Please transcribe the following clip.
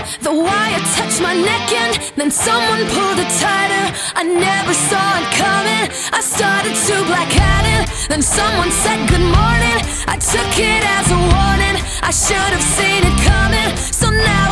The wire touched my neck and then someone pulled it tighter. I never saw it coming, I started to black out it. Then someone said good morning, I took it as a warning. I should have seen it coming, so now